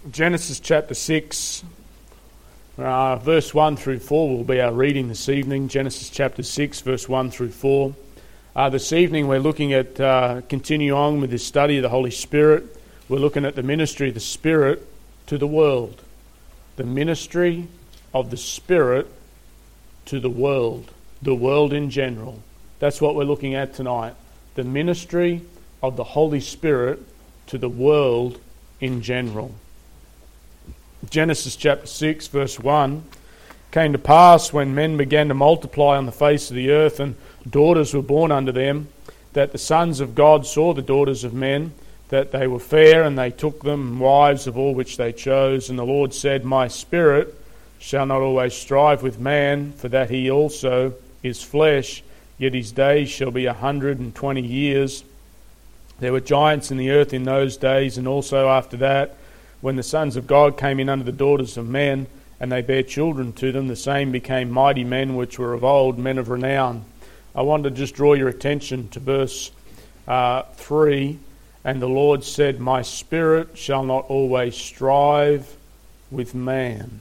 Genesis chapter 6, verse 1 through 4 will be our reading this evening. Genesis chapter 6, verse 1 through 4. This evening we're looking at, continue on with this study of the Holy Spirit. We're looking at the ministry of the Spirit to the world. The ministry of the Spirit to the world in general. That's what we're looking at tonight. The ministry of the Holy Spirit to the world in general. Genesis chapter 6 verse 1, came to pass when men began to multiply on the face of the earth and daughters were born unto them, that the sons of God saw the daughters of men, that they were fair, and they took them wives of all which they chose. And the Lord said, My spirit shall not always strive with man, for that he also is flesh, yet his days shall be 120 years. There were giants in the earth in those days, and also after that, when the sons of God came in unto the daughters of men, and they bare children to them, the same became mighty men which were of old, men of renown. I want to just draw your attention to verse 3. And the Lord said, My spirit shall not always strive with man.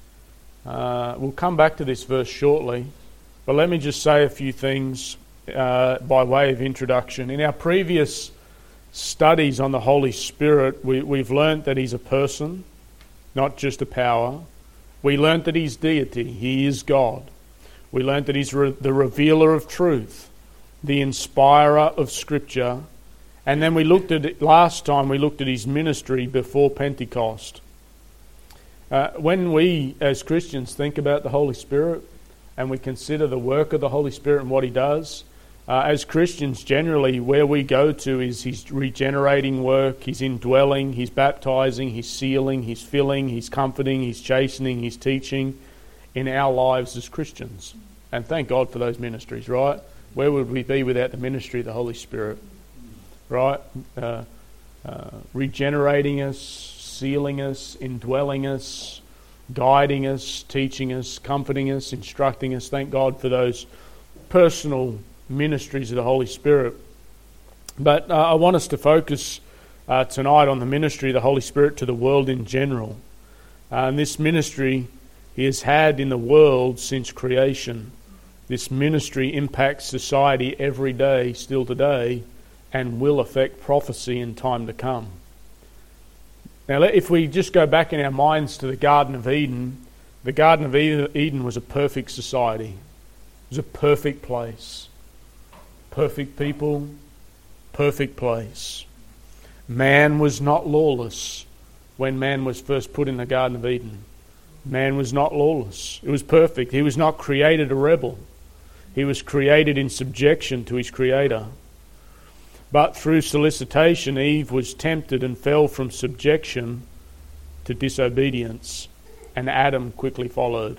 We'll come back to this verse shortly, but let me just say a few things by way of introduction. In our previous studies on the Holy Spirit, we've learnt that he's a person, not just a power. We learnt that he's deity, he is God. We learnt that he's the revealer of truth, the inspirer of Scripture. And then last time we looked at his ministry before Pentecost. When we as Christians think about the Holy Spirit and we consider the work of the Holy Spirit and what he does, as Christians generally where we go to is his regenerating work, his indwelling, his baptizing, his sealing, his filling, his comforting, his chastening, his teaching in our lives as Christians. And thank God for those ministries, right? Where would we be without the ministry of the Holy Spirit? Right? Regenerating us, sealing us, indwelling us, guiding us, teaching us, comforting us, instructing us. Thank God for those personal ministries of the Holy Spirit. But I want us to focus tonight on the ministry of the Holy Spirit to the world in general. And this ministry he has had in the world since creation. This ministry impacts society every day, still today, and will affect prophecy in time to come. Now, if we just go back in our minds to the Garden of Eden, the Garden of Eden was a perfect society. It was a perfect place. Perfect people, perfect place. Man was not lawless when man was first put in the Garden of Eden. Man was not lawless. It was perfect. He was not created a rebel. He was created in subjection to his Creator. But through solicitation, Eve was tempted and fell from subjection to disobedience, and Adam quickly followed.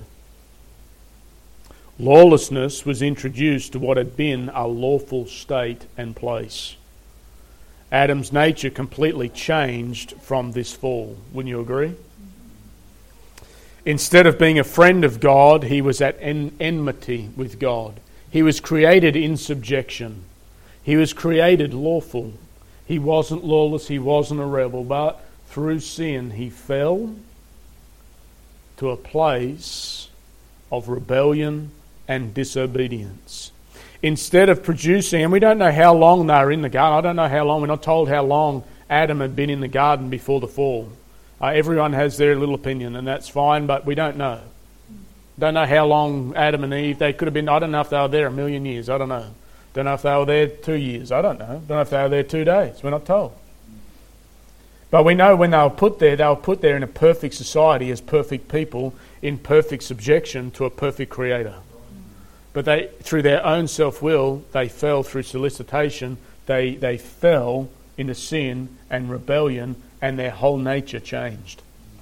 Lawlessness was introduced to what had been a lawful state and place. Adam's nature completely changed from this fall. Wouldn't you agree? Instead of being a friend of God, he was at enmity with God. He was created in subjection. He was created lawful. He wasn't lawless, he wasn't a rebel, but through sin he fell to a place of rebellion and disobedience. Instead of producing, and we don't know how long they were in the garden. I don't know how long. We're not told how long Adam had been in the garden before the fall. Everyone has their little opinion, and that's fine, but we don't know. Don't know how long Adam and Eve, they could have been, I don't know if they were there 1,000,000 years, I don't know. Don't know if they were there 2 years, I don't know. Don't know if they were there 2 days, we're not told. But we know when they were put there in a perfect society as perfect people, in perfect subjection to a perfect Creator. But through their own self-will, they fell through solicitation, they fell into sin and rebellion, and their whole nature changed.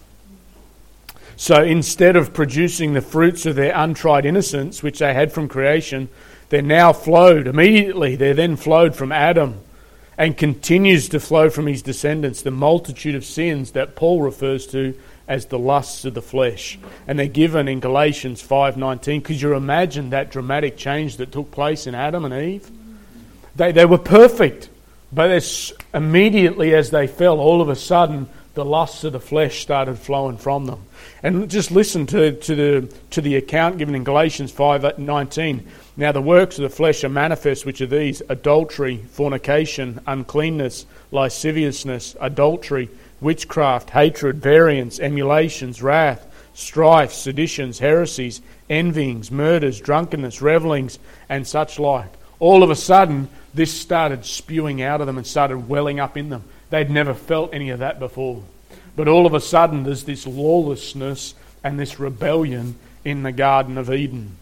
So instead of producing the fruits of their untried innocence, which they had from creation, there now flowed immediately. There then flowed from Adam and continues to flow from his descendants the multitude of sins that Paul refers to as the lusts of the flesh. And they're given in Galatians 5:19. Could you imagine that dramatic change that took place in Adam and Eve? They were perfect, but immediately as they fell, all of a sudden The lusts of the flesh started flowing from them. And just listen to the account given in Galatians 5:19. Now the works of the flesh are manifest, which are these: adultery, fornication, uncleanness, lasciviousness, adultery, witchcraft, hatred, variance, emulations, wrath, strife, seditions, heresies, envyings, murders, drunkenness, revellings, and such like. All of a sudden, this started spewing out of them and started welling up in them. They'd never felt any of that before. But all of a sudden, there's this lawlessness and this rebellion in the Garden of Eden.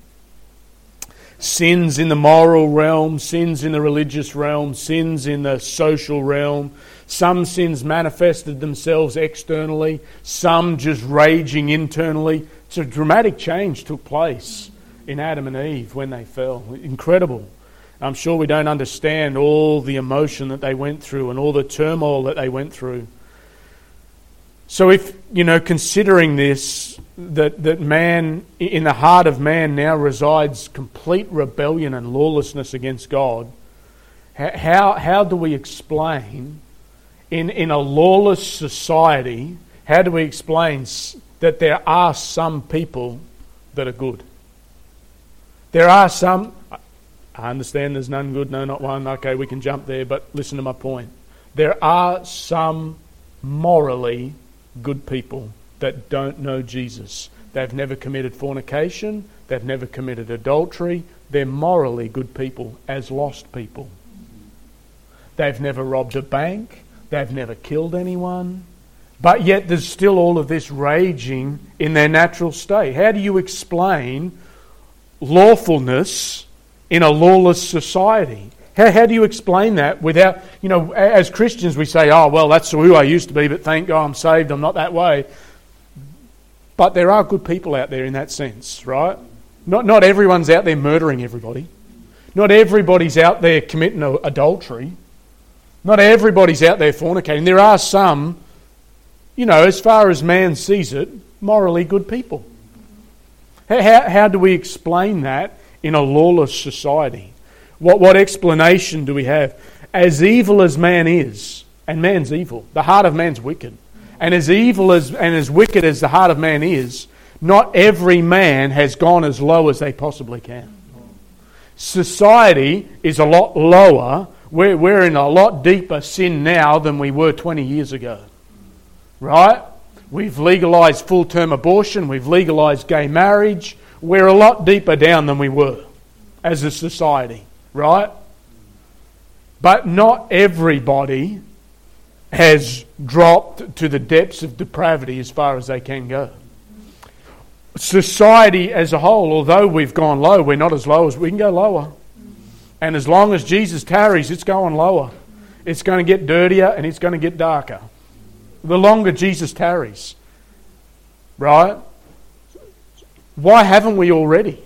Sins in the moral realm, sins in the religious realm, sins in the social realm. Some sins manifested themselves externally, some just raging internally. So a dramatic change took place in Adam and Eve when they fell. Incredible. I'm sure we don't understand all the emotion that they went through and all the turmoil that they went through. So if, considering this, that man, in the heart of man now resides complete rebellion and lawlessness against God, how do we explain, in a lawless society, how do we explain that there are some people that are good? There are some... I understand there's none good, no, not one. Okay, we can jump there, but listen to my point. There are some morally good people that don't know Jesus. They've never committed fornication. They've never committed adultery. They're morally good people as lost people. They've never robbed a bank. They've never killed anyone. But yet there's still all of this raging in their natural state. How do you explain lawfulness in a lawless society? How do you explain that without, as Christians we say, oh, well, that's who I used to be, but thank God I'm saved, I'm not that way. But there are good people out there in that sense, right? Not everyone's out there murdering everybody. Not everybody's out there committing adultery. Not everybody's out there fornicating. There are some, as far as man sees it, morally good people. How do we explain that in a lawless society? What explanation do we have? As evil as man is, and man's evil, the heart of man's wicked, and as evil and as wicked as the heart of man is, not every man has gone as low as they possibly can. Society is a lot lower. We're in a lot deeper sin now than we were 20 years ago. Right? We've legalised full-term abortion. We've legalised gay marriage. We're a lot deeper down than we were as a society, right? But not everybody has dropped to the depths of depravity as far as they can go. Society as a whole, although we've gone low, we're not as low as we can go lower. And as long as Jesus tarries, it's going lower. It's going to get dirtier and it's going to get darker. The longer Jesus tarries, right? Why haven't we already?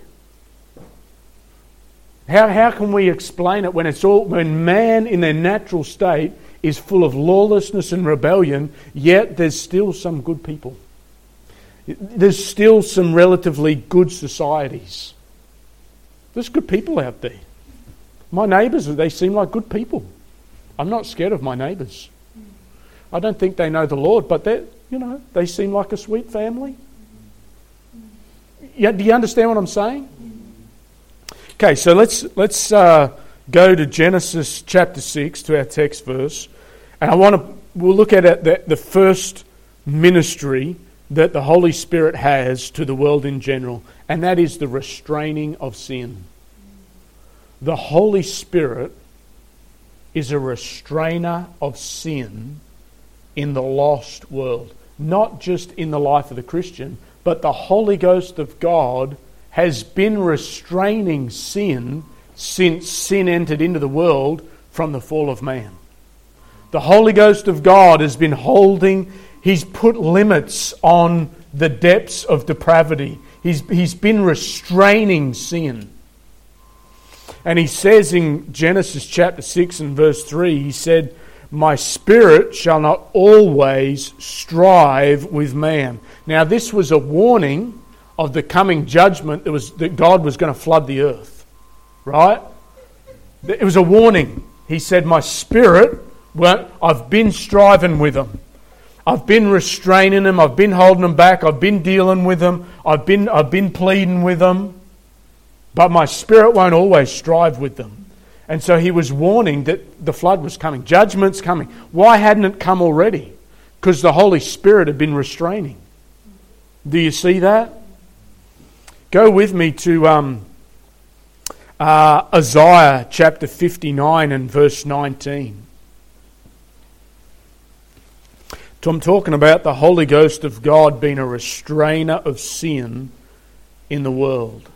How can we explain it when man in their natural state is full of lawlessness and rebellion, yet there's still some good people. There's still some relatively good societies. There's good people out there. My neighbours, they seem like good people. I'm not scared of my neighbours. I don't think they know the Lord, but they seem like a sweet family. Yeah, do you understand what I'm saying? Okay, so let's go to Genesis chapter 6, to our text verse, and we'll look at the first ministry that the Holy Spirit has to the world in general, and that is the restraining of sin. The Holy Spirit is a restrainer of sin in the lost world, not just in the life of the Christian, but the Holy Ghost of God has been restraining sin since sin entered into the world from the fall of man. The Holy Ghost of God has been He's put limits on the depths of depravity. He's been restraining sin. And he says in Genesis chapter 6 and verse 3, he said, "My spirit shall not always strive with man." Now this was a warning of the coming judgment that God was going to flood the earth. Right? It was a warning. He said, my spirit, I've been striving with them. I've been restraining them. I've been holding them back. I've been dealing with them. I've been pleading with them. But my spirit won't always strive with them. And so he was warning that the flood was coming. Judgment's coming. Why hadn't it come already? Because the Holy Spirit had been restraining. Do you see that? Go with me to Isaiah chapter 59 and verse 19. So I'm talking about the Holy Ghost of God being a restrainer of sin in the world.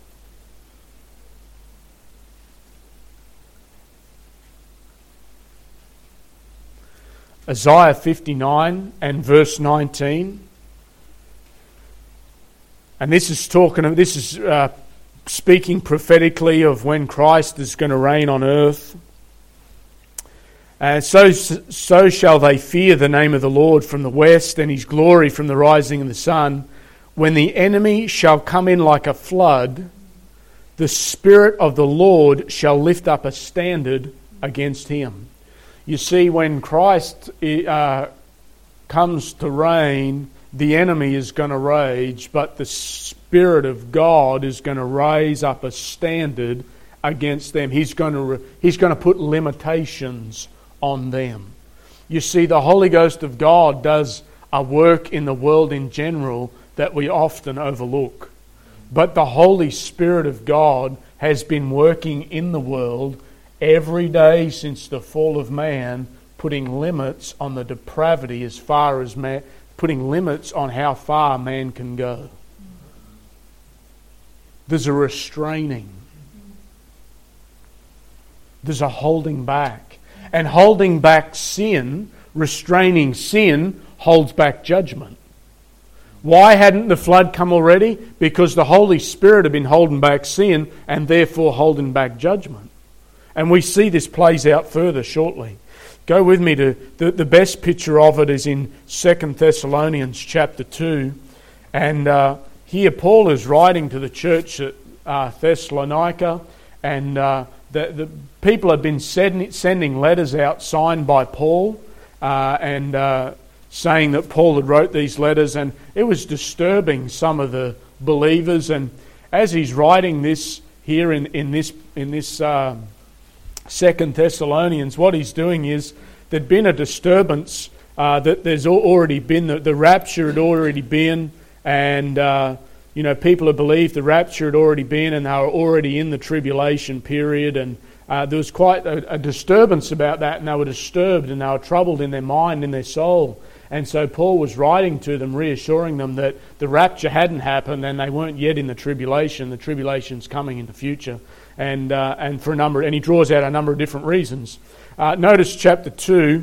Isaiah 59 and verse 19. And this is speaking prophetically of when Christ is going to reign on earth. And so shall they fear the name of the Lord from the west, and his glory from the rising of the sun. When the enemy shall come in like a flood, the Spirit of the Lord shall lift up a standard against him. You see, when Christ comes to reign, the enemy is going to rage, but the Spirit of God is going to raise up a standard against them. He's going to put limitations on them. You see, the Holy Ghost of God does a work in the world in general that we often overlook. But the Holy Spirit of God has been working in the world every day since the fall of man, putting limits on the depravity as far as man, putting limits on how far man can go. There's a restraining. There's a holding back. And holding back sin, restraining sin, holds back judgment. Why hadn't the flood come already? Because the Holy Spirit had been holding back sin and therefore holding back judgment. And we see this plays out further shortly. Go with me to the best picture of it is in 2 Thessalonians chapter 2. And here Paul is writing to the church at Thessalonica, and the people have been sending letters out signed by Paul and saying that Paul had wrote these letters, and it was disturbing some of the believers. And as he's writing this here in this 2 Thessalonians, what he's doing is there'd been a disturbance that there's already been, the rapture had already been, and people had believed the rapture had already been, and they were already in the tribulation period, and there was quite a disturbance about that, and they were disturbed and they were troubled in their mind, in their soul. And so Paul was writing to them, reassuring them that the rapture hadn't happened and they weren't yet in the tribulation. The tribulation's coming in the future, and he draws out a number of different reasons. Notice chapter 2.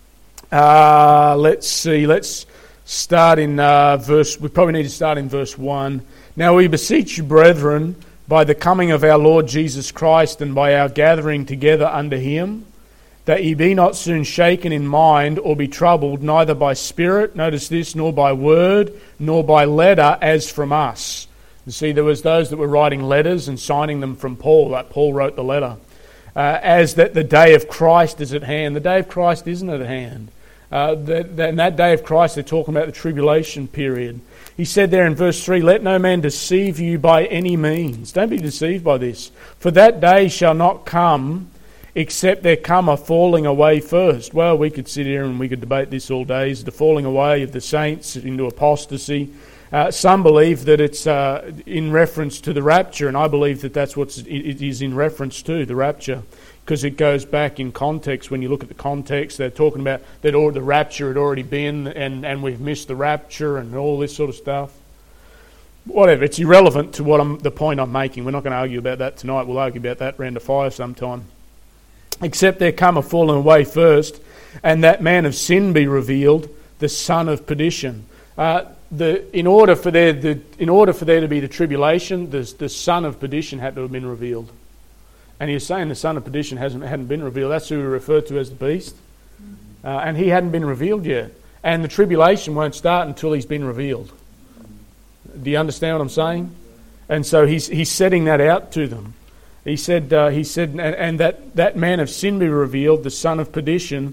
Let's start in verse. We probably need to start in verse 1. Now we beseech you, brethren, by the coming of our Lord Jesus Christ and by our gathering together unto him, that ye be not soon shaken in mind or be troubled, neither by spirit, notice this, nor by word, nor by letter as from us. You see, there was those that were writing letters and signing them from Paul, like Paul wrote the letter, as that the day of Christ is at hand. The day of Christ isn't at hand. In that day of Christ, they're talking about the tribulation period. He said there in verse 3, let no man deceive you by any means. Don't be deceived by this. For that day shall not come except there come a falling away first. Well, we could sit here and we could debate this all day. Is the falling away of the saints into apostasy? Some believe that it's in reference to the rapture, and I believe that that's what it is in reference to, the rapture, because it goes back in context. When you look at the context, they're talking about that the rapture had already been, and we've missed the rapture and all this sort of stuff. Whatever, it's irrelevant to the point I'm making. We're not going to argue about that tonight. We'll argue about that round a fire sometime. Except there come a falling away first, and that man of sin be revealed, the son of perdition. In order for there to be the tribulation, the son of perdition had to have been revealed. And he's saying the son of perdition hadn't been revealed. That's who we refer to as the beast. And he hadn't been revealed yet. And the tribulation won't start until he's been revealed. Do you understand what I'm saying? And so he's setting that out to them. He said, and that man of sin be revealed, the son of perdition,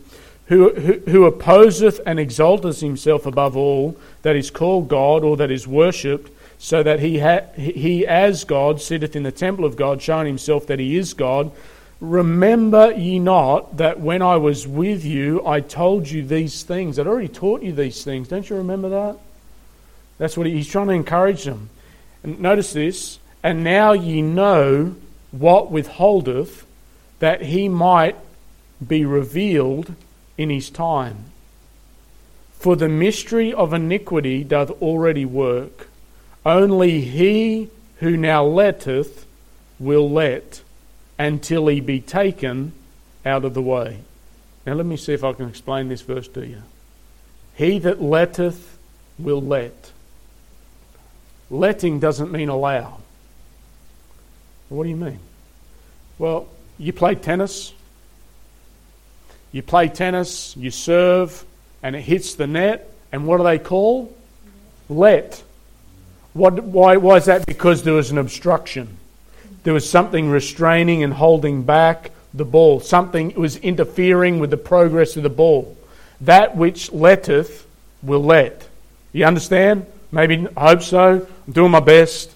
who opposeth and exalteth himself above all that is called God or that is worshipped, so that he as God sitteth in the temple of God, showing himself that he is God. Remember ye not that when I was with you, I told you these things. I'd already taught you these things. Don't you remember that? That's what he's trying to encourage them. And notice this. And now ye know what withholdeth, that he might be revealed in his time. For the mystery of iniquity doth already work. Only he who now letteth will let, until he be taken out of the way. Now let me see if I can explain this verse to you. He that letteth will let. Letting doesn't mean allow. What do you mean? Well, you play tennis. You play tennis, you serve, and it hits the net, and what do they call? Let. Why is that? Because there was an obstruction. There was something restraining and holding back the ball. Something was interfering with the progress of the ball. That which letteth will let. You understand? Maybe, I hope so. I'm doing my best.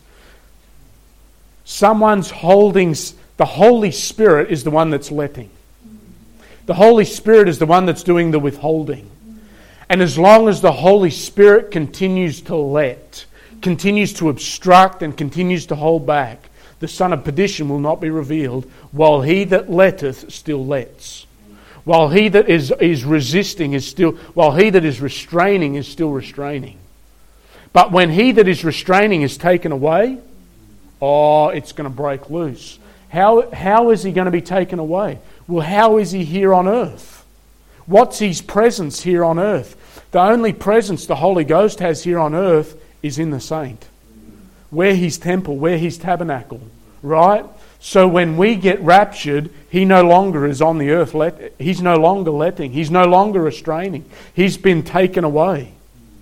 Someone's holding. The Holy Spirit is the one that's letting. The Holy Spirit is the one that's doing the withholding. And as long as the Holy Spirit continues to let, continues to obstruct and continues to hold back, the son of perdition will not be revealed, while he that letteth still lets. While he that is resisting is still, while he that is restraining is still restraining. But when he that is restraining is taken away, it's going to break loose. How is he going to be taken away? Well, how is he here on earth? What's his presence here on earth? The only presence the Holy Ghost has here on earth is in the saint. We're his temple, we're his tabernacle, right? So when we get raptured, he no longer is on the earth. He's no longer letting. He's no longer restraining. He's been taken away.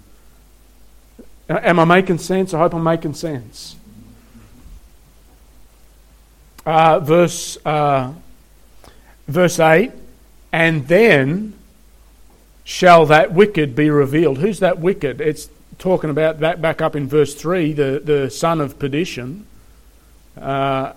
Am I making sense? I hope I'm making sense. Verse 8, and then shall that wicked be revealed. Who's that wicked? It's talking about that back up in verse 3, the son of perdition. Then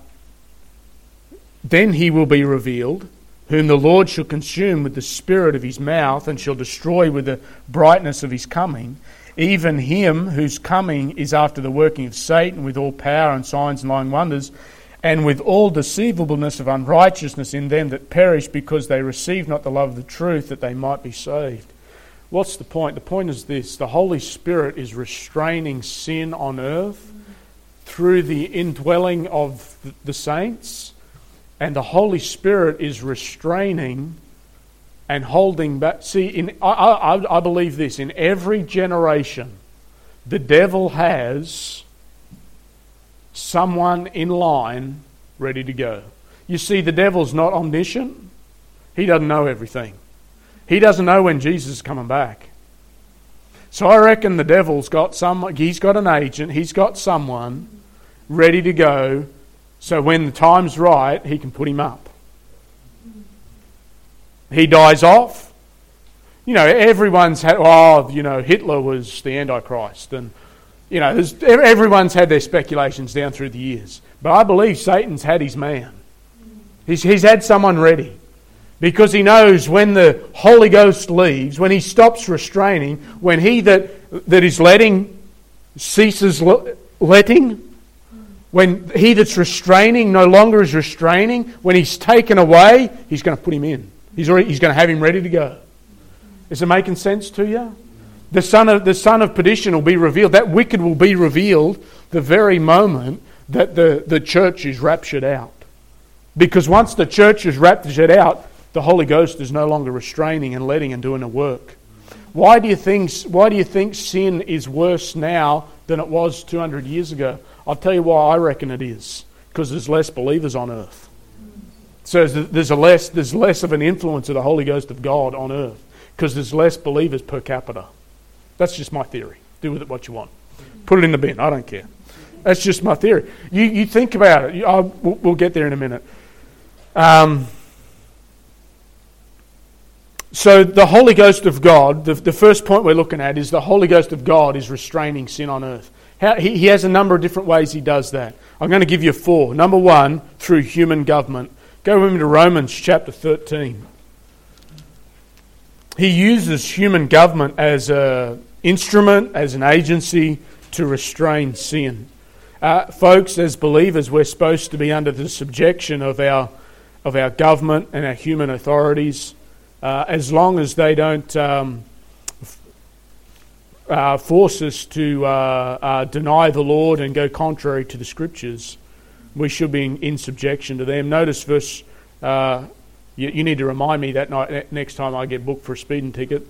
he will be revealed, whom the Lord shall consume with the spirit of his mouth, and shall destroy with the brightness of his coming, even him whose coming is after the working of Satan, with all power and signs and lying wonders, and with all deceivableness of unrighteousness in them that perish, because they receive not the love of the truth, that they might be saved. What's the point? The point is this: the Holy Spirit is restraining sin on earth through the indwelling of the saints, and the Holy Spirit is restraining and holding back. See, I believe this: in every generation, the devil has someone in line ready to go. You see, the devil's not omniscient. He doesn't know everything. He doesn't know when Jesus is coming back. So I reckon the devil's got he's got an agent, he's got someone ready to go, so when the time's right, he can put him up. He dies off. You know, everyone's had, Hitler was the Antichrist, and everyone's had their speculations down through the years. But I believe Satan's had his man. He's had someone ready. Because he knows when the Holy Ghost leaves, when he stops restraining, when he that is letting ceases letting, when he that's restraining no longer is restraining, when he's taken away, he's going to put him in. He's going to have him ready to go. Is it making sense to you? The son of perdition will be revealed. That wicked will be revealed the very moment that the church is raptured out. Because once the church is raptured out, the Holy Ghost is no longer restraining and letting and doing a work. Why do you think sin is worse now than it was 200 years ago? I'll tell you why I reckon it is. Because there's less believers on earth. So there's less of an influence of the Holy Ghost of God on earth. Because there's less believers per capita. That's just my theory. Do with it what you want. Put it in the bin. I don't care. That's just my theory. You think about it. We'll get there in a minute. So the Holy Ghost of God, the first point we're looking at is the Holy Ghost of God is restraining sin on earth. He has a number of different ways he does that. I'm going to give you 4. Number 1, through human government. Go with me to Romans chapter 13. He uses human government as an instrument, as an agency to restrain sin. Folks, as believers, we're supposed to be under the subjection of our government and our human authorities, as long as they don't force us to deny the Lord and go contrary to the Scriptures. We should be in subjection to them. Notice verse... You need to remind me that night, next time I get booked for a speeding ticket.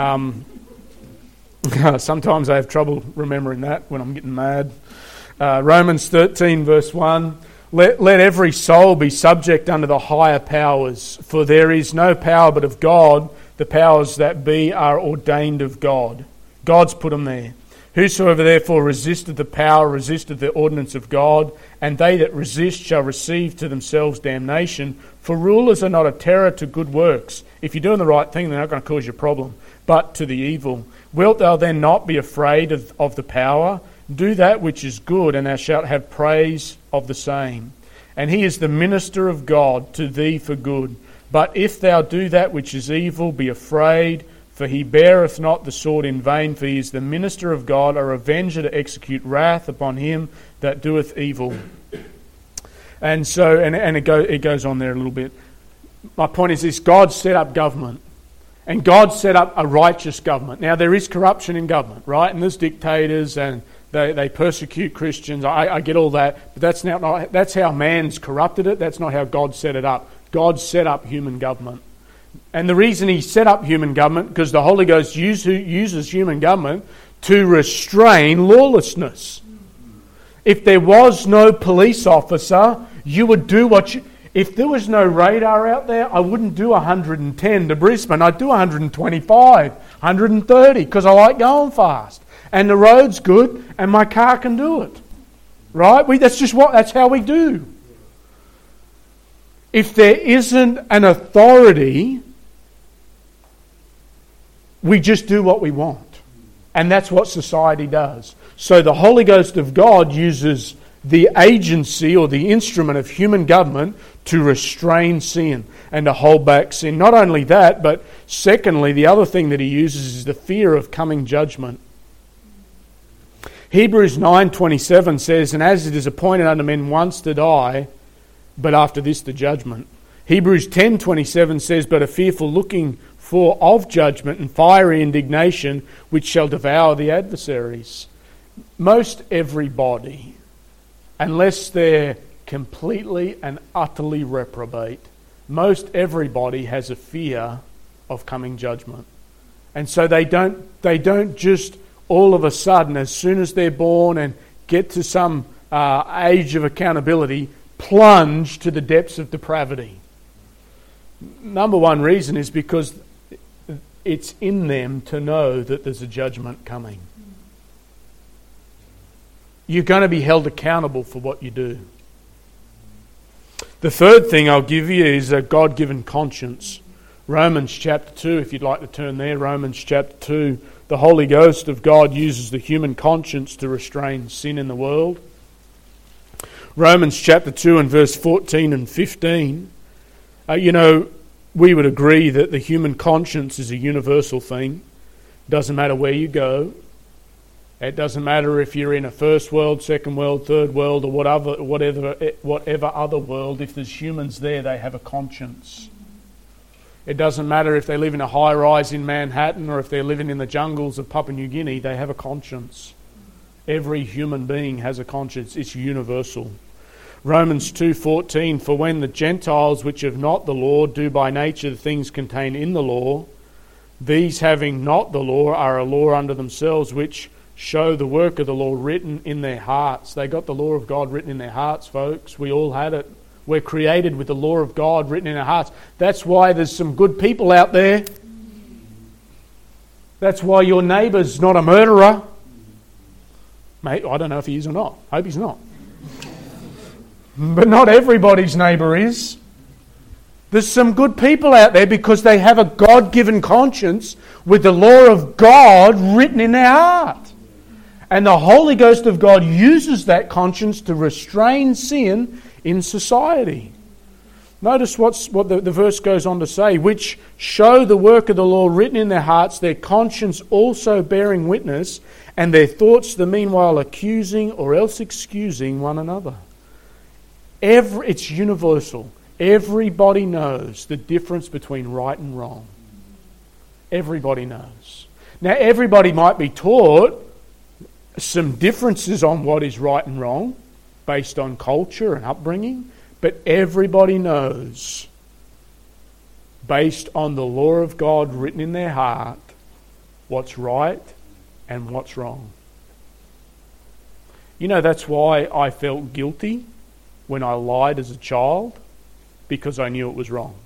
Sometimes I have trouble remembering that when I'm getting mad. Romans 13 verse 1. Let every soul be subject unto the higher powers, for there is no power but of God. The powers that be are ordained of God. God's put them there. Whosoever therefore resisteth the power resisteth the ordinance of God, and they that resist shall receive to themselves damnation. For rulers are not a terror to good works. If you're doing the right thing, they're not going to cause you a problem, but to the evil. Wilt thou then not be afraid of the power? Do that which is good, and thou shalt have praise of the same. And he is the minister of God to thee for good. But if thou do that which is evil, be afraid, for he beareth not the sword in vain, for he is the minister of God, a revenger to execute wrath upon him that doeth evil. And so, and it goes on there a little bit. My point is this: God set up government, and God set up a righteous government. Now there is corruption in government, right? And there's dictators, and they persecute Christians. I get all that, but that's how man's corrupted it. That's not how God set it up. God set up human government. And the reason he set up human government, because the Holy Ghost uses human government to restrain lawlessness. If there was no police officer, you would do what you... If there was no radar out there, I wouldn't do 110 to Brisbane. I'd do 125, 130, because I like going fast. And the road's good, and my car can do it. Right? That's how we do. If there isn't an authority, we just do what we want. And that's what society does. So the Holy Ghost of God uses the agency or the instrument of human government to restrain sin and to hold back sin. Not only that, but secondly, the other thing that he uses is the fear of coming judgment. Hebrews 9:27 says, "And as it is appointed unto men once to die, but after this the judgment." Hebrews 10:27 says, "But a fearful looking for of judgment and fiery indignation, which shall devour the adversaries." Most everybody, unless they're completely and utterly reprobate, most everybody has a fear of coming judgment. And so they don't just all of a sudden, as soon as they're born and get to some age of accountability, plunge to the depths of depravity. Number one reason is because it's in them to know that there's a judgment coming. You're going to be held accountable for what you do. The third thing I'll give you is a God-given conscience. Romans chapter 2, if you'd like to turn there, Romans chapter 2. The Holy Ghost of God uses the human conscience to restrain sin in the world. Romans chapter 2 and verse 14 and 15. We would agree that the human conscience is a universal thing. It doesn't matter where you go. It doesn't matter if you're in a first world, second world, third world, or whatever other world. If there's humans there, they have a conscience. It doesn't matter if they live in a high-rise in Manhattan or if they're living in the jungles of Papua New Guinea, they have a conscience. Every human being has a conscience. It's universal. Romans 2:14, "For when the Gentiles which have not the law do by nature the things contained in the law, these having not the law are a law unto themselves, which show the work of the law written in their hearts." They got the law of God written in their hearts, folks. We all had it. We're created with the law of God written in our hearts. That's why there's some good people out there. That's why your neighbour's not a murderer. Mate, I don't know if he is or not. I hope he's not. But not everybody's neighbour is. There's some good people out there because they have a God-given conscience with the law of God written in their heart. And the Holy Ghost of God uses that conscience to restrain sin in society. Notice what the verse goes on to say, which show the work of the law written in their hearts, their conscience also bearing witness, and their thoughts the meanwhile accusing or else excusing one another. It's universal. Everybody knows the difference between right and wrong. Everybody knows. Now, everybody might be taught some differences on what is right and wrong based on culture and upbringing, but everybody knows, based on the law of God written in their heart, what's right and what's wrong. You know, that's why I felt guilty when I lied as a child, because I knew it was wrong.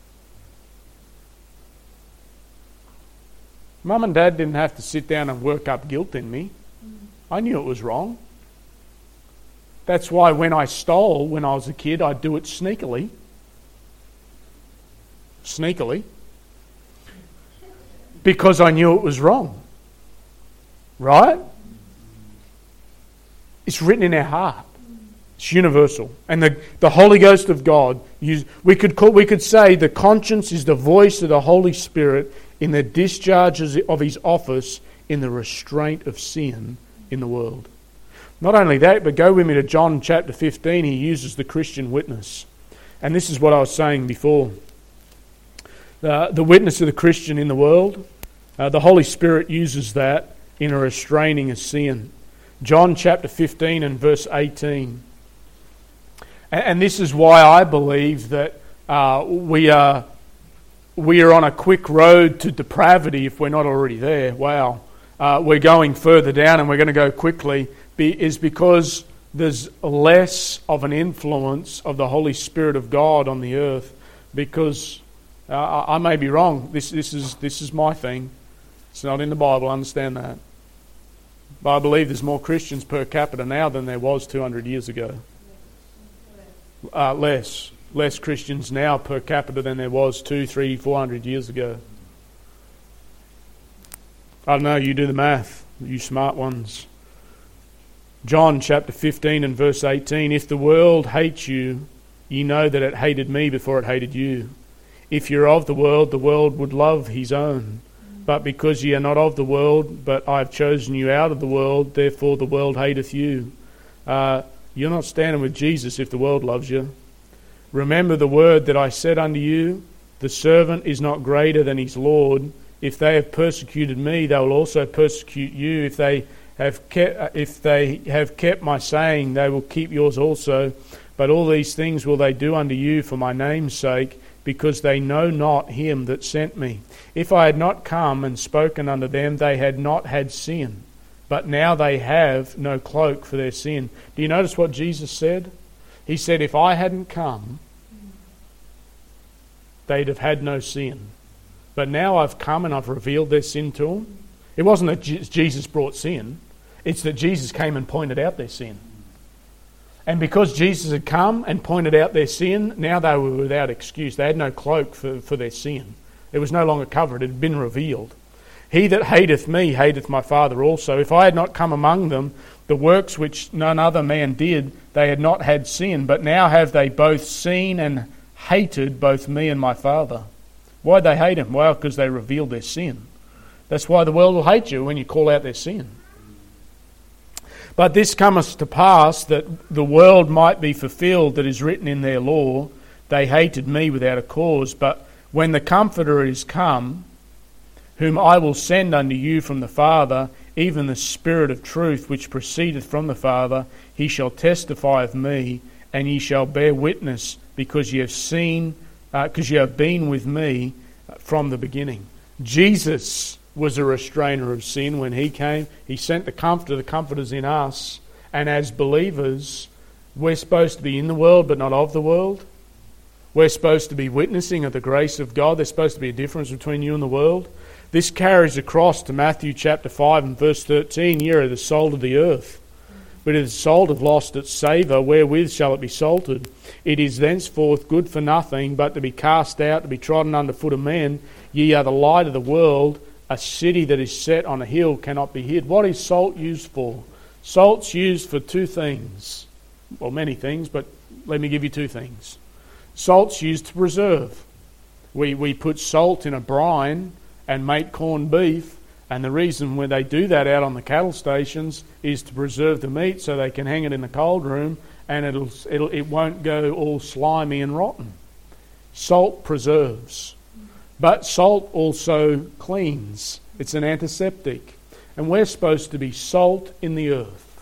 Mum and Dad didn't have to sit down and work up guilt in me. I knew it was wrong. That's why when I stole when I was a kid, I'd do it sneakily. Because I knew it was wrong. Right? It's written in our heart. It's universal. And the Holy Ghost of God, we could say the conscience is the voice of the Holy Spirit in the discharge of His office in the restraint of sin in the world. Not only that, but go with me to John chapter 15. He uses the Christian witness. And this is what I was saying before. The witness of the Christian in the world, the Holy Spirit uses that in a restraining of sin. John chapter 15 and verse 18. And this is why I believe that we are on a quick road to depravity if we're not already there. Wow. We're going further down and we're going to go quickly, is because there's less of an influence of the Holy Spirit of God on the earth. Because I may be wrong. This is my thing. It's not in the Bible, I understand that. But I believe there's more Christians per capita now than there was 200 years ago. Less Christians now per capita than there was 200, 300, 400 years ago. I don't know, you do the math, you smart ones. John chapter 15 and verse 18, if the world hates you, ye know that it hated me before it hated you. If you're of the world would love his own. But because ye are not of the world, but I have chosen you out of the world, therefore the world hateth you. You're not standing with Jesus if the world loves you. Remember the word that I said unto you, the servant is not greater than his Lord. If they have persecuted me, they will also persecute you. If they have kept my saying, they will keep yours also. But all these things will they do unto you for my name's sake, because they know not him that sent me. If I had not come and spoken unto them, they had not had sin. But now they have no cloak for their sin. Do you notice what Jesus said? He said, if I hadn't come, they'd have had no sin. But now I've come and I've revealed their sin to them. It wasn't that Jesus brought sin. It's that Jesus came and pointed out their sin. And because Jesus had come and pointed out their sin, now they were without excuse. They had no cloak for their sin. It was no longer covered. It had been revealed. He that hateth me hateth my Father also. If I had not come among them, the works which none other man did, they had not had sin. But now have they both seen and hated both me and my Father. Why'd they hate him? Well, because they revealed their sin. That's why the world will hate you when you call out their sin. But this cometh to pass that the world might be fulfilled that is written in their law, they hated me without a cause. But when the Comforter is come, whom I will send unto you from the Father, even the Spirit of truth which proceedeth from the Father, he shall testify of me, and ye shall bear witness, because ye have been with me from the beginning. Jesus was a restrainer of sin when he came. He sent the Comforter. The Comforter's in us. And as believers, we're supposed to be in the world but not of the world. We're supposed to be witnessing of the grace of God. There's supposed to be a difference between you and the world. This carries across to Matthew chapter 5 and verse 13. Ye are the salt of the earth. But if the salt have lost its savour, wherewith shall it be salted? It is thenceforth good for nothing, but to be cast out, to be trodden under foot of men. Ye are the light of the world. A city that is set on a hill cannot be hid. What is salt used for? Salt's used for two things. Well, many things, but let me give you two things. Salt's used to preserve. We put salt in a brine and make corned beef, and the reason when they do that out on the cattle stations is to preserve the meat so they can hang it in the cold room and it won't go all slimy and rotten. Salt preserves. But salt also cleans. It's an antiseptic. And we're supposed to be salt in the earth.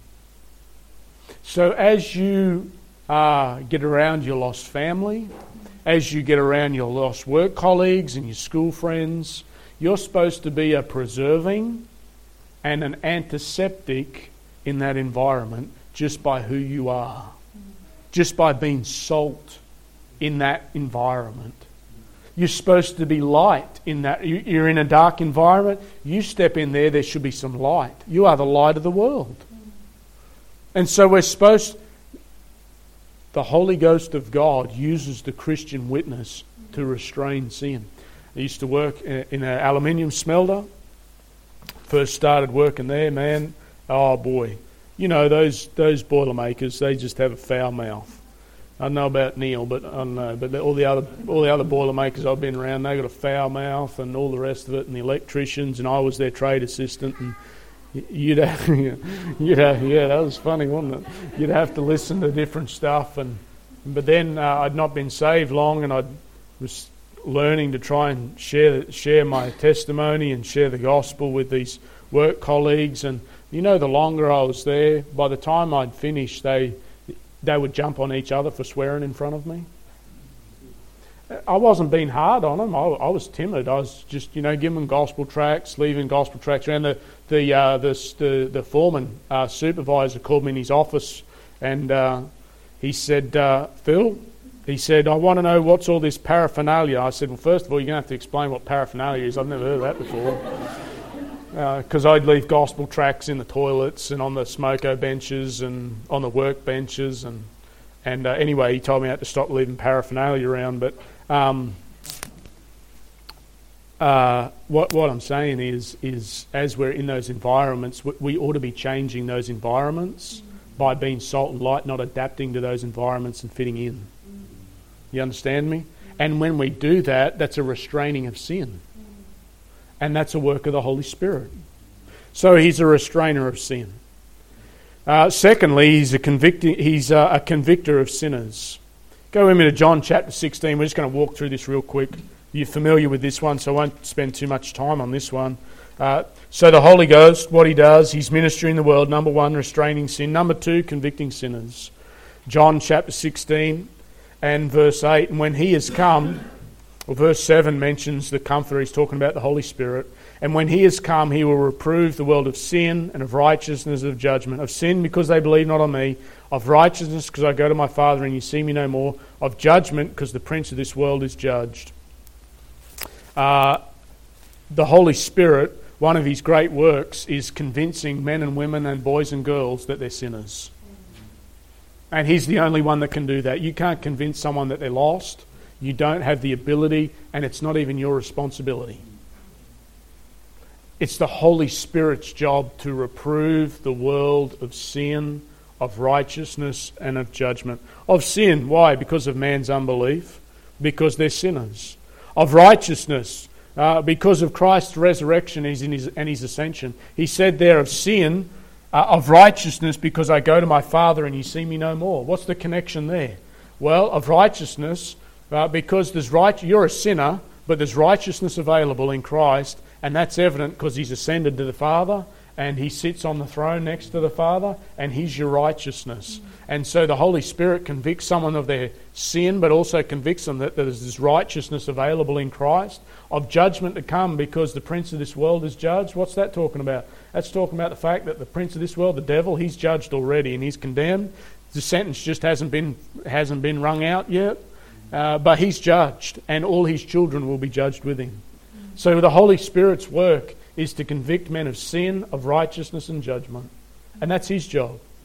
So as you get around your lost family, as you get around your lost work colleagues and your school friends, you're supposed to be a preserving and an antiseptic in that environment just by who you are. Just by being salt in that environment. You're supposed to be light in that. You're in a dark environment. You step in there should be some light. You are the light of the world. And so we're supposed... The Holy Ghost of God uses the Christian witness to restrain sin. I used to work in an aluminium smelter. First started working there, man. Oh boy, you know those Boilermakers. They just have a foul mouth. I don't know about Neil, but I don't know. But all the other Boilermakers I've been around, they got a foul mouth and all the rest of it. And the electricians, and I was their trade assistant. And yeah, that was funny, wasn't it? You'd have to listen to different stuff, but then I'd not been saved long, and I was learning to try and share my testimony and share the gospel with these work colleagues. And you know, the longer I was there, by the time I'd finished, they would jump on each other for swearing in front of me. I wasn't being hard on them. I was timid. I was just, giving them gospel tracts, leaving gospel tracts around. The foreman supervisor called me in his office, and he said, Phil, he said, I want to know what's all this paraphernalia. I said, well, first of all, you're going to have to explain what paraphernalia is. I've never heard of that before. Because I'd leave gospel tracts in the toilets and on the smoko benches and on the work benches. And anyway, he told me I had to stop leaving paraphernalia around. But what I'm saying is as we're in those environments, we ought to be changing those environments by being salt and light, not adapting to those environments and fitting in. You understand me? And when we do that, that's a restraining of sin. And that's a work of the Holy Spirit. So he's a restrainer of sin. Secondly, he's a convictor of sinners. Go with me to John chapter 16. We're just going to walk through this real quick. You're familiar with this one, so I won't spend too much time on this one. So the Holy Ghost, what he does, he's ministering in the world. Number one, restraining sin. Number two, convicting sinners. John chapter 16 and verse 8. And when he has come, verse 7 mentions the Comforter. He's talking about the Holy Spirit. And when he has come, he will reprove the world of sin and of righteousness and of judgment. Of sin, because they believe not on me. Of righteousness, because I go to my Father and you see me no more. Of judgment, because the prince of this world is judged. The Holy Spirit, one of his great works, is convincing men and women and boys and girls that they're sinners. And he's the only one that can do that. You can't convince someone that they're lost. You don't have the ability, and it's not even your responsibility. It's the Holy Spirit's job to reprove the world of sin, of righteousness, and of judgment. Of sin, why? Because of man's unbelief. Because they're sinners. Of righteousness, because of Christ's resurrection and his ascension. He said there of sin, of righteousness, because I go to my Father and you see me no more. What's the connection there? Well, of righteousness, because you're a sinner, but there's righteousness available in Christ, and that's evident because he's ascended to the Father, and he sits on the throne next to the Father, and he's your righteousness. And so the Holy Spirit convicts someone of their sin, but also convicts them that there's this righteousness available in Christ, of judgment to come because the prince of this world is judged. What's that talking about? That's talking about the fact that the prince of this world, the devil, he's judged already and he's condemned. The sentence just hasn't been wrung out yet, but he's judged, and all his children will be judged with him. So the Holy Spirit's work is to convict men of sin, of righteousness and judgment. And that's his job.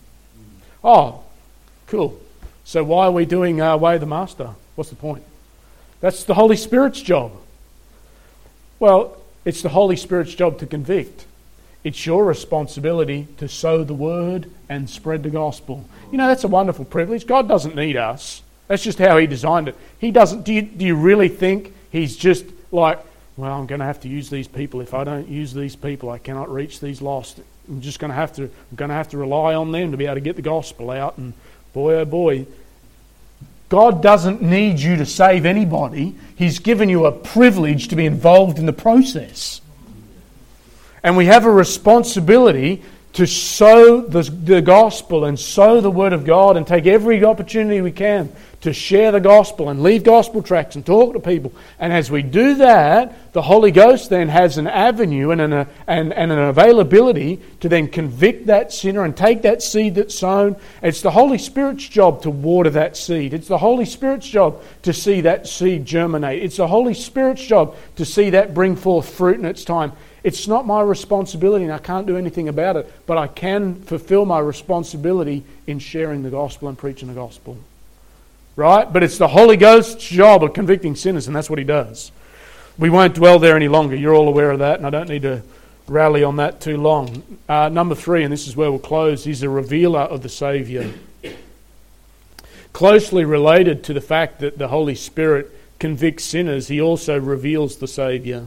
Oh, cool. So why are we doing Way of the Master? What's the point? That's the Holy Spirit's job. Well, it's the Holy Spirit's job to convict. It's your responsibility to sow the word and spread the gospel. You know, that's a wonderful privilege. God doesn't need us. That's just how He designed it. He doesn't. Do you really think He's just like, well, I'm going to have to use these people. If I don't use these people, I cannot reach these lost. I'm going to have to rely on them to be able to get the gospel out. And boy, oh boy, God doesn't need you to save anybody. He's given you a privilege to be involved in the process. And we have a responsibility to sow the gospel and sow the word of God and take every opportunity we can to share the gospel and leave gospel tracts and talk to people. And as we do that, the Holy Ghost then has an avenue and an availability to then convict that sinner and take that seed that's sown. It's the Holy Spirit's job to water that seed. It's the Holy Spirit's job to see that seed germinate. It's the Holy Spirit's job to see that bring forth fruit in its time. It's not my responsibility and I can't do anything about it, but I can fulfill my responsibility in sharing the gospel and preaching the gospel. Right? But it's the Holy Ghost's job of convicting sinners, and that's what He does. We won't dwell there any longer. You're all aware of that, and I don't need to rally on that too long. Number 3, and this is where we'll close, He's a revealer of the Saviour. Closely related to the fact that the Holy Spirit convicts sinners, He also reveals the Saviour.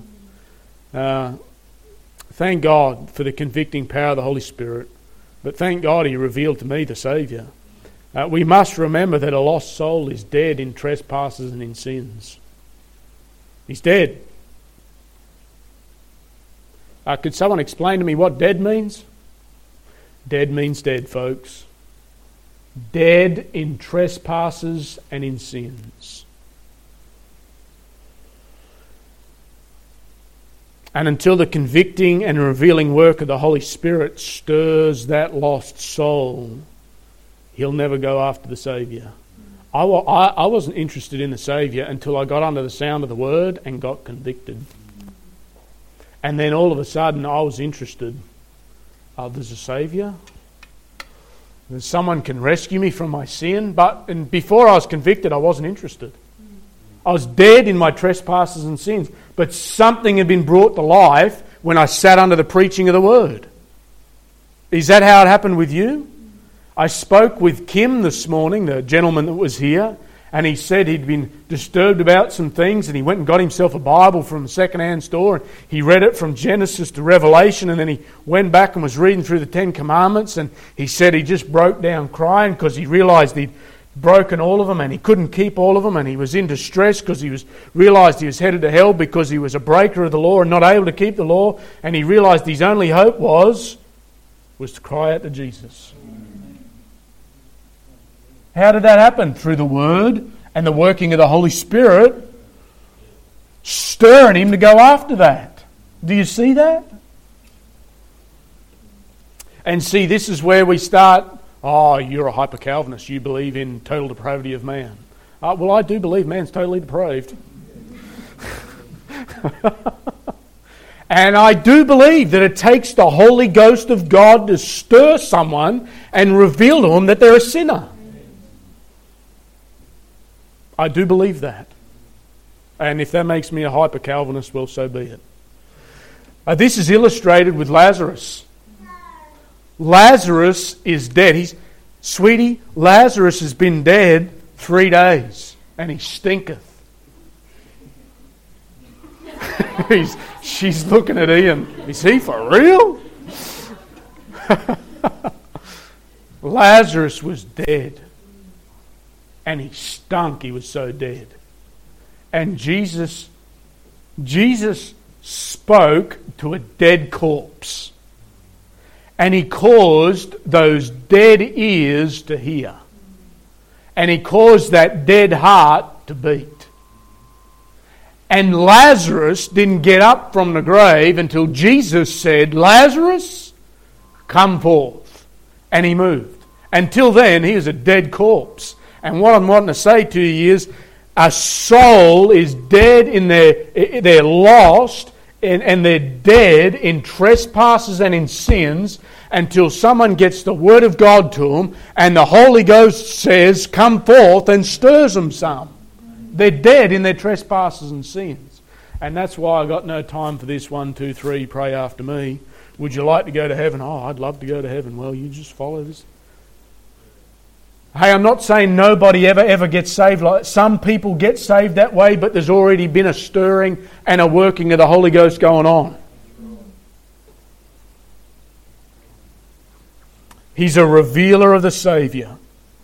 Thank God for the convicting power of the Holy Spirit, but thank God He revealed to me the Saviour. We must remember that a lost soul is dead in trespasses and in sins. He's dead. Could someone explain to me what dead means? Dead means dead, folks. Dead in trespasses and in sins. And until the convicting and revealing work of the Holy Spirit stirs that lost soul, he'll never go after the Saviour. I wasn't interested in the Saviour until I got under the sound of the Word and got convicted. And then all of a sudden I was interested. There's a Saviour. Someone can rescue me from my sin. And before I was convicted, I wasn't interested. I was dead in my trespasses and sins. But something had been brought to life when I sat under the preaching of the Word. Is that how it happened with you? I spoke with Kim this morning, the gentleman that was here, and he said he'd been disturbed about some things, and he went and got himself a Bible from a second-hand store, and he read it from Genesis to Revelation, and then he went back and was reading through the Ten Commandments, and he said he just broke down crying because he realised he'd broken all of them and he couldn't keep all of them, and he was in distress because he realised he was headed to hell because he was a breaker of the law and not able to keep the law, and he realised his only hope was to cry out to Jesus. How did that happen? Through the Word and the working of the Holy Spirit stirring him to go after that. Do you see that? And see, this is where we start, you're a hyper-Calvinist. You believe in total depravity of man. Well, I do believe man's totally depraved. And I do believe that it takes the Holy Ghost of God to stir someone and reveal to them that they're a sinner. I do believe that. And if that makes me a hyper-Calvinist, well, so be it. This is illustrated with Lazarus. Lazarus is dead. Sweetie, Lazarus has been dead 3 days, and he stinketh. She's looking at Ian. Is he for real? Lazarus was dead. And he stunk. He was so dead. And Jesus spoke to a dead corpse. And He caused those dead ears to hear. And He caused that dead heart to beat. And Lazarus didn't get up from the grave until Jesus said, Lazarus, come forth. And he moved. Until then, he was a dead corpse. And what I'm wanting to say to you is, a soul is dead in they're lost and they're dead in trespasses and in sins. until someone gets the Word of God to them and the Holy Ghost says, come forth, and stirs them some. They're dead in their trespasses and sins. And that's why I got no time for this 1, 2, 3, pray after me. Would you like to go to heaven? Oh, I'd love to go to heaven. Well, you just follow this. Hey, I'm not saying nobody ever gets saved like that. Some people get saved that way, but there's already been a stirring and a working of the Holy Ghost going on. He's a revealer of the Saviour.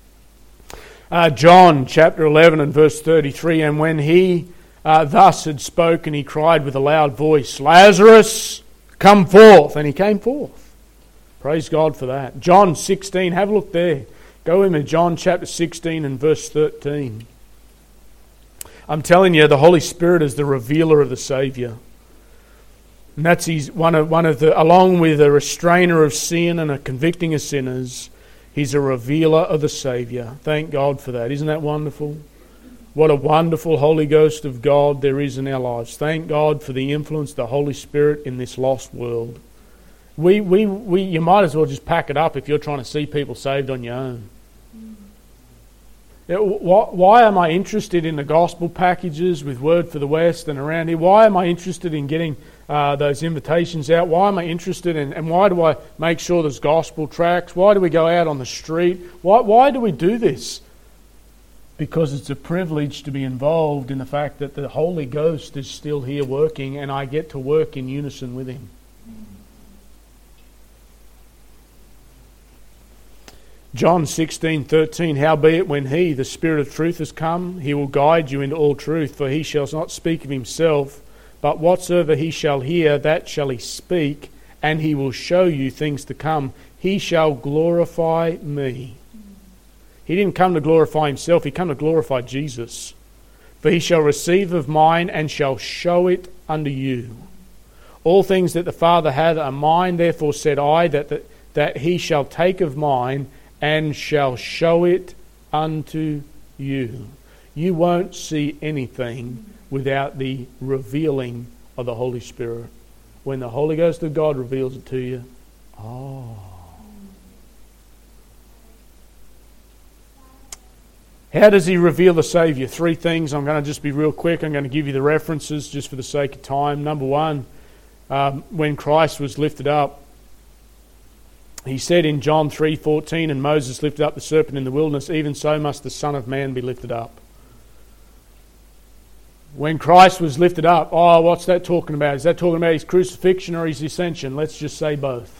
John chapter 11 and verse 33, and when he thus had spoken, he cried with a loud voice, Lazarus, come forth. And he came forth. Praise God for that. John 16, have a look there. Go with me, John chapter 16 and verse 13. I'm telling you, the Holy Spirit is the revealer of the Saviour. And that's one of the, along with a restrainer of sin and a convicting of sinners, he's a revealer of the Saviour. Thank God for that. Isn't that wonderful? What a wonderful Holy Ghost of God there is in our lives. Thank God for the influence of the Holy Spirit in this lost world. You might as well just pack it up if you're trying to see people saved on your own. Why am I interested in the gospel packages with Word for the West and around here? Why am I interested in getting those invitations out? Why am I interested in, and why do I make sure there's gospel tracts? Why do we go out on the street? Why do we do this? Because it's a privilege to be involved in the fact that the Holy Ghost is still here working and I get to work in unison with Him. John 16:13, howbeit when He, the Spirit of truth, is come, He will guide you into all truth, for He shall not speak of Himself, but whatsoever He shall hear, that shall He speak, and He will show you things to come. He shall glorify me. He didn't come to glorify Himself, He came to glorify Jesus. For He shall receive of mine, and shall show it unto you. All things that the Father hath are mine, therefore said I, that He shall take of mine, and shall show it unto you. You won't see anything without the revealing of the Holy Spirit. When the Holy Ghost of God reveals it to you, How does He reveal the Saviour? 3 things. I'm going to just be real quick. I'm going to give you the references just for the sake of time. Number 1, when Christ was lifted up, He said in John 3:14, and Moses lifted up the serpent in the wilderness, even so must the Son of Man be lifted up. When Christ was lifted up, what's that talking about? Is that talking about His crucifixion or His ascension? Let's just say both.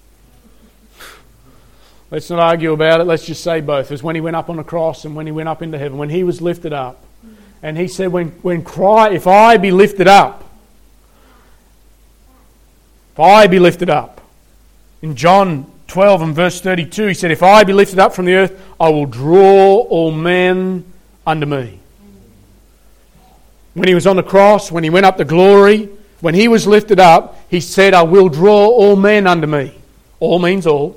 Let's not argue about it. Let's just say both. It's when He went up on the cross and when He went up into heaven. When He was lifted up. And He said, if I be lifted up, if I be lifted up. In John 12 and verse 32, He said, if I be lifted up from the earth, I will draw all men unto me. When He was on the cross, when He went up to glory, when He was lifted up, He said, I will draw all men unto me. All means all.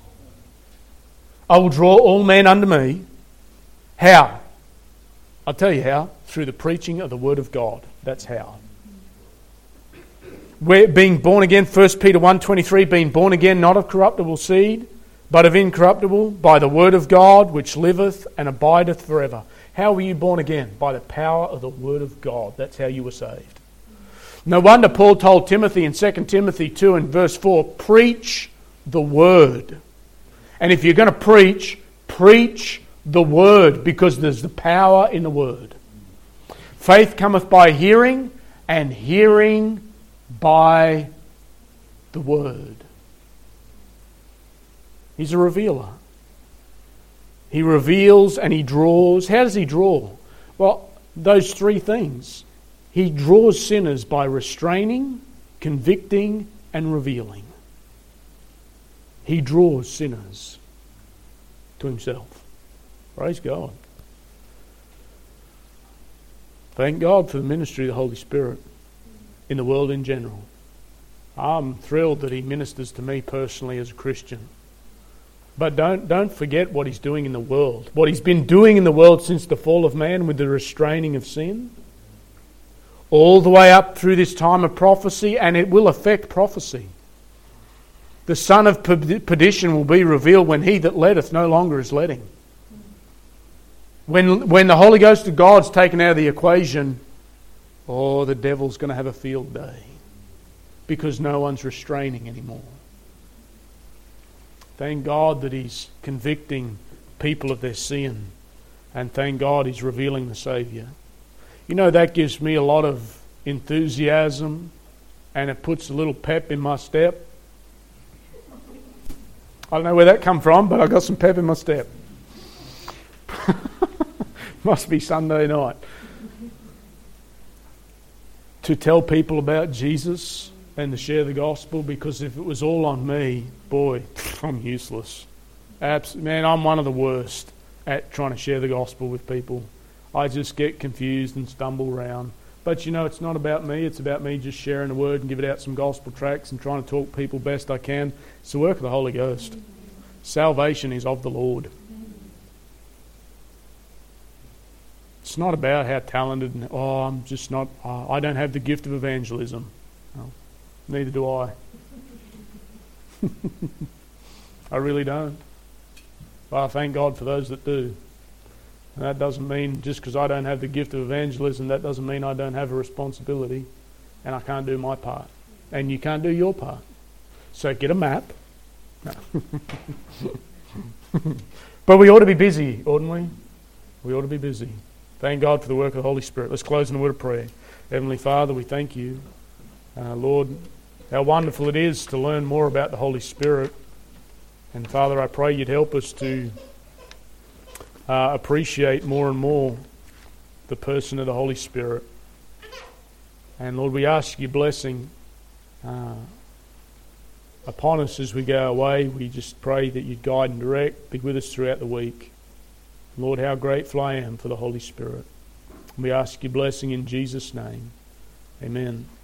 I will draw all men unto me. How? I'll tell you how. Through the preaching of the Word of God. That's how. We're being born again, 1 Peter 1:23, being born again not of corruptible seed, but of incorruptible, by the Word of God, which liveth and abideth forever. How were you born again? By the power of the Word of God. That's how you were saved. No wonder Paul told Timothy in 2 Timothy 2 and verse 4, preach the Word. And if you're going to preach the Word, because there's the power in the Word. Faith cometh by hearing, and hearing by the Word. He's a revealer. He reveals and He draws. How does He draw? Well, those 3 things. He draws sinners by restraining, convicting, and revealing. He draws sinners to Himself. Praise God. Thank God for the ministry of the Holy Spirit in the world in general. I'm thrilled that He ministers to me personally as a Christian. But don't forget what He's doing in the world. What He's been doing in the world since the fall of man with the restraining of sin. All the way up through this time of prophecy, and it will affect prophecy. The son of perdition will be revealed when he that letteth no longer is letting. When the Holy Ghost of God's taken out of the equation, the devil's going to have a field day. Because no one's restraining anymore. Thank God that He's convicting people of their sin. And thank God He's revealing the Saviour. You know, that gives me a lot of enthusiasm, and it puts a little pep in my step. I don't know where that come from, but I got some pep in my step. Must be Sunday night. To tell people about Jesus and to share the gospel, because if it was all on me, boy, I'm useless. Man, I'm one of the worst at trying to share the gospel with people. I just get confused and stumble around. But you know, it's not about me. It's about me just sharing the word and giving out some gospel tracts and trying to talk people best I can. It's the work of the Holy Ghost. Salvation is of the Lord. It's not about how talented and, I'm just not, I don't have the gift of evangelism. No, neither do I. I really don't. But I thank God for those that do. And that doesn't mean, just because I don't have the gift of evangelism, that doesn't mean I don't have a responsibility and I can't do my part. And you can't do your part. So get a map. No. But we ought to be busy, oughtn't we? We ought to be busy. Thank God for the work of the Holy Spirit. Let's close in a word of prayer. Heavenly Father, we thank you. Lord, how wonderful it is to learn more about the Holy Spirit. And Father, I pray you'd help us to appreciate more and more the person of the Holy Spirit. And Lord, we ask your blessing upon us as we go away. We just pray that you'd guide and direct, be with us throughout the week. Lord, how grateful I am for the Holy Spirit. We ask your blessing in Jesus' name. Amen.